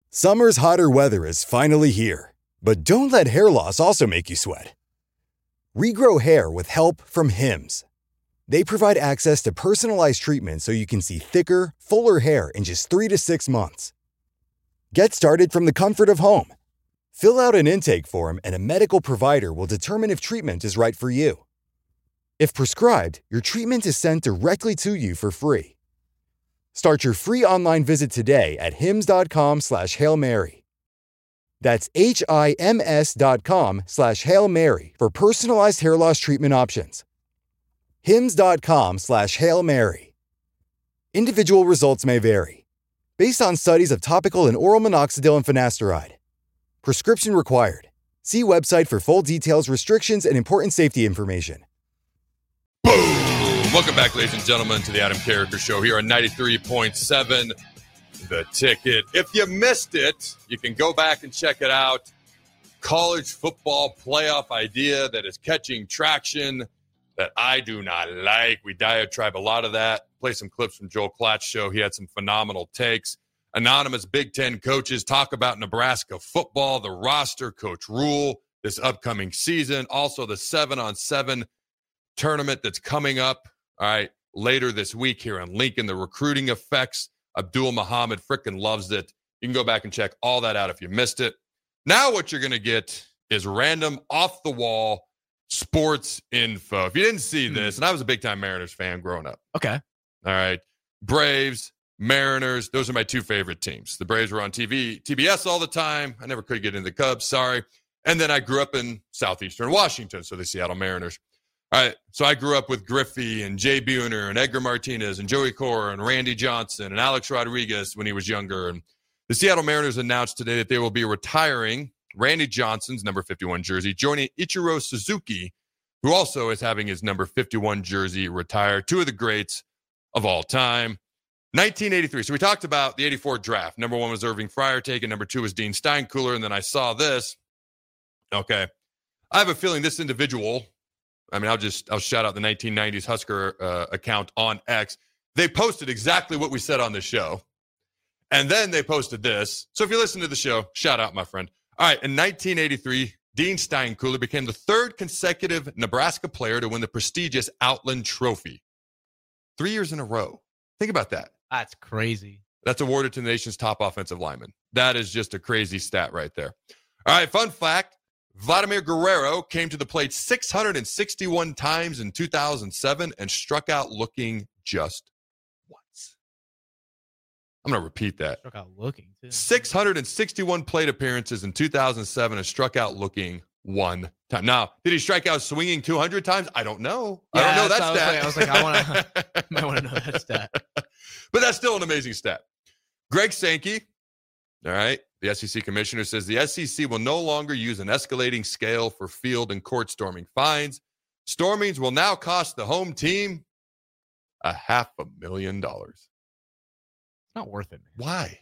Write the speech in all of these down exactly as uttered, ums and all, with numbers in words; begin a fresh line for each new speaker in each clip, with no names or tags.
Summer's hotter weather is finally here, but don't let hair loss also make you sweat. Regrow hair with help from Hims. They provide access to personalized treatment so you can see thicker, fuller hair in just three to six months. Get started from the comfort of home. Fill out an intake form and a medical provider will determine if treatment is right for you. If prescribed, your treatment is sent directly to you for free. Start your free online visit today at hims.com slash Hail Mary. That's H-I-M-S dot com slash Hail Mary for personalized hair loss treatment options. Hims.com slash Hail Mary. Individual results may vary. Based on studies of topical and oral minoxidil and finasteride. Prescription required. See website for full details, restrictions, and important safety information.
Boom! Welcome back, ladies and gentlemen, to the Adam Carriker Show here on ninety-three point seven The Ticket. If you missed it, you can go back and check it out. College football playoff idea that is catching traction that I do not like. We diatribe a lot of that. Play some clips from Joel Klatt's show. He had some phenomenal takes. Anonymous Big Ten coaches talk about Nebraska football, the roster, Coach Rule, this upcoming season. Also, the seven-on-seven tournament that's coming up, all right, later this week here on Lincoln. The recruiting effects. Abdul Muhammad frickin' loves it. You can go back and check all that out if you missed it. Now what you're going to get is random, off-the-wall sports info. If you didn't see this, and I was a big-time Mariners fan growing up.
Okay.
All right. Braves, Mariners, those are my two favorite teams. The Braves were on T V, T B S all the time. I never could get into the Cubs, sorry. And then I grew up in southeastern Washington, so the Seattle Mariners. All right, so I grew up with Griffey and Jay Buhner and Edgar Martinez and Joey Cora and Randy Johnson and Alex Rodriguez when he was younger. And the Seattle Mariners announced today that they will be retiring Randy Johnson's number fifty-one jersey, joining Ichiro Suzuki, who also is having his number fifty-one jersey retired. Two of the greats of all time. nineteen eighty-three. So we talked about the eighty-four draft. Number one was Irving Fryar taken. Number two was Dean Steinkuhler. And then I saw this. Okay. I have a feeling this individual, I mean, I'll just, I'll shout out the nineteen nineties Husker uh, account on X. They posted exactly what we said on the show. And then they posted this. So if you listen to the show, shout out, my friend. All right. In nineteen eighty-three, Dean Steinkuhler became the third consecutive Nebraska player to win the prestigious Outland Trophy. Three years in a row. Think about that.
That's crazy.
That's awarded to the nation's top offensive lineman. That is just a crazy stat right there. All right. Fun fact. Vladimir Guerrero came to the plate six hundred sixty-one times in two thousand seven and struck out looking just once. I'm going to repeat that.
Struck out looking, too.
six hundred sixty-one plate appearances in two thousand seven and struck out looking one time. Now, did he strike out swinging two hundred times? I don't know.
Yeah,
I don't know that
I
stat.
was like, I, was like, I want to, might want to know that stat.
But that's still an amazing stat. Greg Sankey, all right, the S E C commissioner, says the S E C will no longer use an escalating scale for field and court storming fines. Stormings will now cost the home team a half a million dollars.
It's not worth it, man.
Why?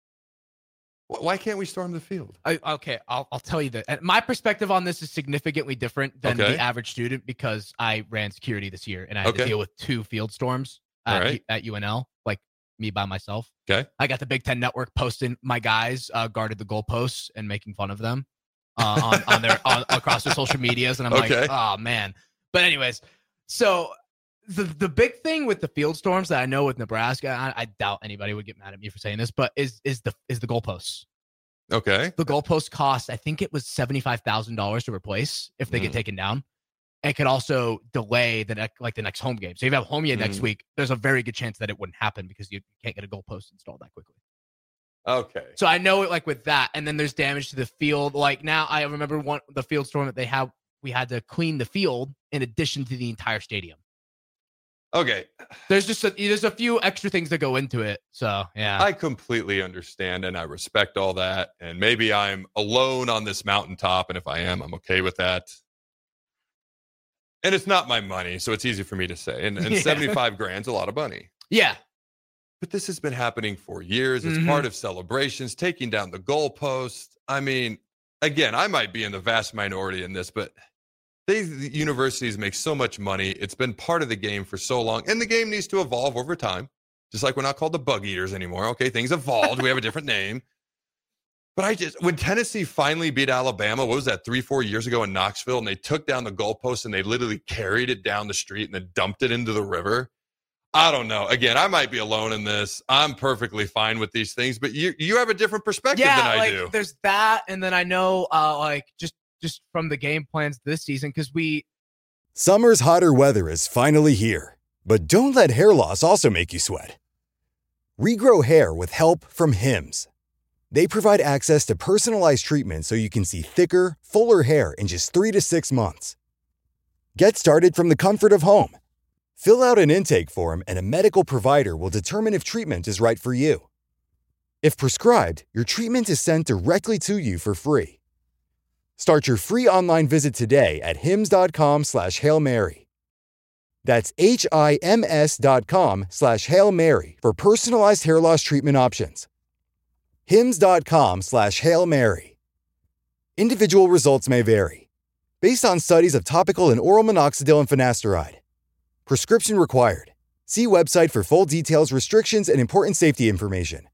Why can't we storm the field?
I, okay, I'll, I'll tell you that. And my perspective on this is significantly different than
Okay.
the average student because I ran security this year and I had
Okay.
to deal with two field storms at,
All right.
at U N L, like me by myself.
Okay.
I got the Big Ten Network posting my guys uh, guarded the goalposts and making fun of them uh, on, on their on, across their social medias, and I'm
Okay.
like, oh man. But anyways, so the the big thing with the field storms that I know with Nebraska, I, I doubt anybody would get mad at me for saying this, but is is the is the goalposts.
Okay.
The goalpost cost, I think it was seventy-five thousand dollars to replace if they
Mm.
get taken down. It could also delay the next, like the next home game. So if you have home game next
Mm.
week, there's a very good chance that it wouldn't happen because you can't get a goalpost installed that quickly.
Okay.
So I know it like with that, and then there's damage to the field. Like now, I remember one the field storm that they had. We had to clean the field in addition to the entire stadium.
Okay.
There's just a, there's a few extra things that go into it. So yeah,
I completely understand and I respect all that. And maybe I'm alone on this mountaintop. And if I am, I'm okay with that. And it's not my money, so it's easy for me to say. And, and
Yeah.
seventy-five grand's a lot of money.
yeah.
But this has been happening for years. It's
Mhm.
part of celebrations, taking down the goalpost. I mean, again, I might be in the vast minority in this, but these universities make so much money. It's been part of the game for so long. And the game needs to evolve over time. Just like we're not called the Bug Eaters anymore. Okay, things evolved. We have a different name. But I just, when Tennessee finally beat Alabama, what was that, three, four years ago in Knoxville, and they took down the goalpost and they literally carried it down the street and then dumped it into the river. I don't know. Again, I might be alone in this. I'm perfectly fine with these things, but you you have a different perspective
yeah,
than I
like,
do.
There's that, and then I know, uh, like just just from the game plans this season, because we.
Summer's hotter weather is finally here, but don't let hair loss also make you sweat. Regrow hair with help from Hims. They provide access to personalized treatment so you can see thicker, fuller hair in just three to six months. Get started from the comfort of home. Fill out an intake form and a medical provider will determine if treatment is right for you. If prescribed, your treatment is sent directly to you for free. Start your free online visit today at hims.com slash Hail Mary. That's H-I-M-S dot com slash Hail Mary for personalized hair loss treatment options. Hims.com slash Hail Mary. Individual results may vary. Based on studies of topical and oral minoxidil and finasteride. Prescription required. See website for full details, restrictions, and important safety information.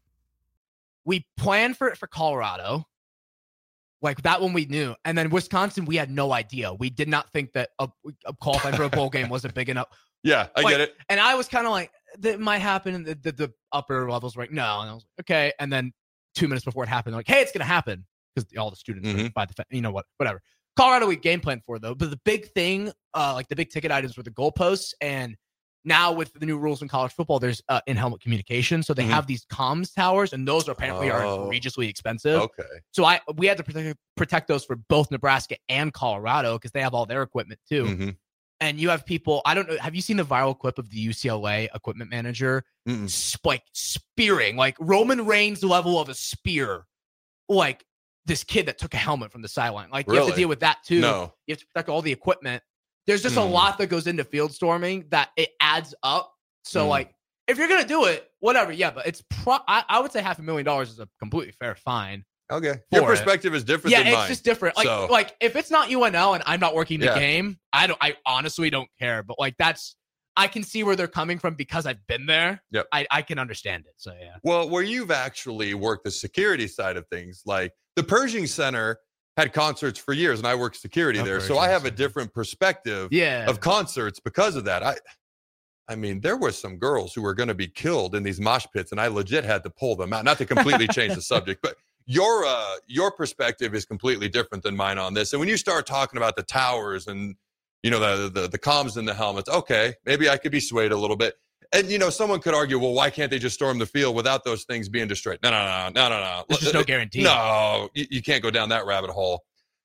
We planned for it for Colorado. Like that one we knew. And then Wisconsin, we had no idea. We did not think that a, a qualifying for a bowl game wasn't big enough.
Yeah, I
like,
get it.
And I was kind of like, that might happen. And the, the, the upper levels were like, no. And I was like, okay. And then two minutes before it happened, they're like, hey, it's going to happen. Because all the students
mm-hmm.
were by the, you know what, whatever. Colorado, we game planned for, though. But the big thing, uh, like the big ticket items were the goalposts. And now with the new rules in college football, there's uh, in-helmet communication. So they mm-hmm. have these comms towers, and those are apparently oh. are egregiously expensive.
Okay.
So I we had to protect, protect those for both Nebraska and Colorado because they have all their equipment, too.
Mm-hmm.
And you have people, I don't know, have you seen the viral clip of the U C L A equipment manager sp- like spearing, like Roman Reigns level of a spear, like this kid that took a helmet from the sideline? Like really? You have to deal with that too.
No.
You have to protect all the equipment. There's just
mm.
a lot that goes into field storming that it adds up. So mm. like, if you're going to do it, whatever. Yeah, but it's pro I, I would say half a million dollars is a completely fair fine.
Okay. Your perspective
it.
is different
yeah,
than mine.
it's just different. Like,
so.
like if it's not U N L and I'm not working the
yeah.
game, I don't, I honestly don't care. But like, that's, I can see where they're coming from because I've been there.
Yep.
I, I can understand it. So yeah.
Well, where you've actually worked the security side of things, like the Pershing Center had concerts for years and I worked security
oh,
there.
Pershing
So I have
Center.
a different perspective
yeah.
of concerts because of that. I, I mean, there were some girls who were going to be killed in these mosh pits and I legit had to pull them out, not to completely change the subject, but your, uh, your perspective is completely different than mine on this. And when you start talking about the towers and, you know, the, the, the comms and the helmets, okay, maybe I could be swayed a little bit. And, you know, someone could argue, well, why can't they just storm the field without those things being destroyed? No, no, no, no, no, no.
There's just no guarantee.
No, you, you can't go down that rabbit hole.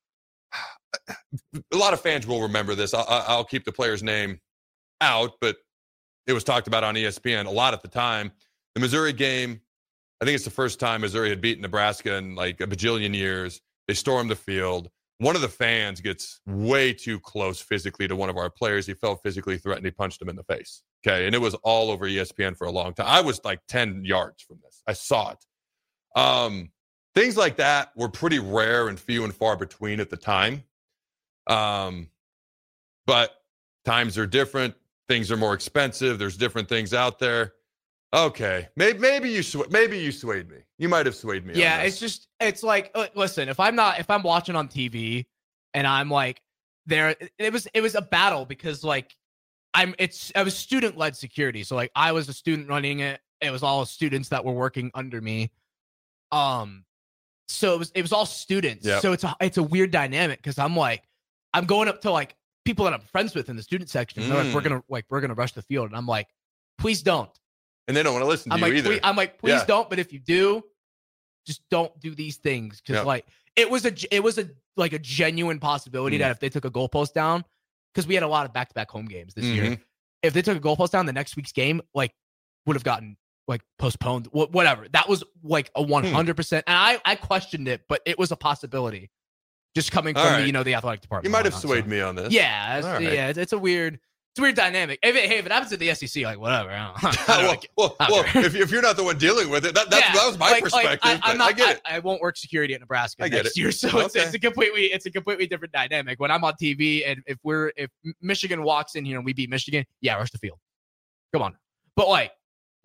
A lot of fans will remember this. I'll, I'll keep the player's name out, but it was talked about on E S P N a lot at the time. The Missouri game, I think it's the first time Missouri had beaten Nebraska in like a bajillion years. They stormed the field. One of the fans gets way too close physically to one of our players. He felt physically threatened. He punched him in the face. Okay. And it was all over E S P N for a long time. I was like ten yards from this. I saw it. Um, things like that were pretty rare and few and far between at the time. Um, but times are different. Things are more expensive. There's different things out there. Okay, maybe maybe you sw- maybe you swayed me. You might have swayed me.
Yeah,
on this.
it's just it's like uh, listen, if I'm not if I'm watching on T V and I'm like there, it was it was a battle because like I'm it's I was student led security, so like I was a student running it. It was all students that were working under me. Um, so it was it was all students.
Yep.
So it's a it's a weird dynamic because I'm like I'm going up to like people that I'm friends with in the student section. And they're like, we're gonna like we're gonna rush the field, and I'm like, please don't.
And they don't want to listen to
I'm
you
like,
either.
Please, I'm like, please
yeah.
don't. But if you do, just don't do these things because,
yep.
like, it was a, it was a like a genuine possibility mm. that if they took a goalpost down, because we had a lot of back-to-back home games this mm-hmm. year. If they took a goalpost down, the next week's game like would have gotten like postponed. Wh- whatever. That was like a one hundred percent. And I I questioned it, but it was a possibility. Just coming from
right.
the, you know, the athletic department.
You might have swayed
so.
me on this.
Yeah, it's,
right.
yeah. It's, it's a weird. It's a weird dynamic. If it, hey, if it happens at the S E C, like whatever. I don't, I don't
well, well, well if, if you're not the one dealing with it, that, that's,
yeah,
that was my
like,
perspective.
Like, I, I'm not,
I get it.
I, I won't work security at Nebraska
I get
next
it.
year, so
okay.
it's, it's a completely it's a completely different dynamic. When I'm on T V and if we're if Michigan walks in here and we beat Michigan, yeah, rush the field. Come on, but like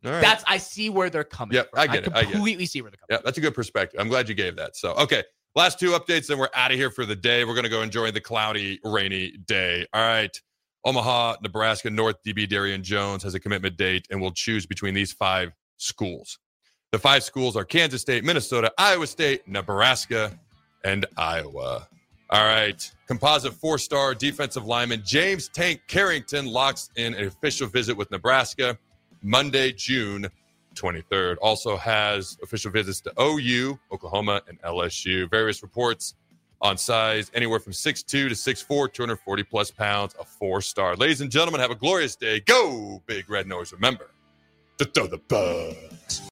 All right.
That's I see where they're coming
Yep,
from.
I get it. I get it.
completely see where they're coming
Yeah, that's a good perspective. I'm glad you gave that. So, okay. Last two updates, then we're out of here for the day. We're going to go enjoy the cloudy, rainy day. All right. Omaha, Nebraska, North D B Darian Jones has a commitment date and will choose between these five schools. The five schools are Kansas State, Minnesota, Iowa State, Nebraska, and Iowa. All right. Composite four-star defensive lineman James Tank Carrington locks in an official visit with Nebraska Monday, June twenty-third. Also has official visits to O U, Oklahoma, and L S U. Various reports on size anywhere from six two to six four, two hundred forty plus pounds, a four-star. Ladies and gentlemen, have a glorious day. Go, Big Red Nose. Remember to throw the bugs.